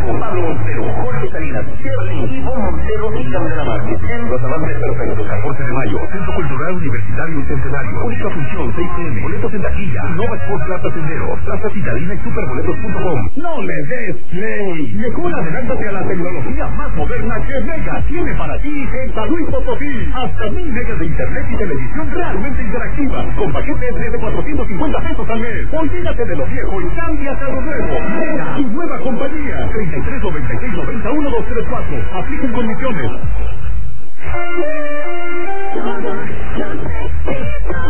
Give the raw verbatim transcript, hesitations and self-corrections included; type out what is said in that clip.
Pablo Montero, Jorge Salinas, Shirley, Ivonne Montero y Candela Márquez. En Los Amantes Perfectos, catorce de mayo, Centro Cultural Universitario y Centenario. Única función, seis pe eme. Boletos en taquilla. Nova Sports Plaza Sendero, Plaza Citalina y superboletos punto com. No le des play. Mejor adelántate a la tecnología más moderna que Mega tiene para ti en San Luis Potosí. Hasta mil megas de internet y televisión realmente interactiva. Con paquetes desde cuatrocientos cincuenta pesos al mes. Olvídate de lo viejo y cámbiate a lo nuevo. Mega, tu nueva compañía. treinta y tres noventa y seis noventa y uno dos tres cuatro. Apliquen condiciones.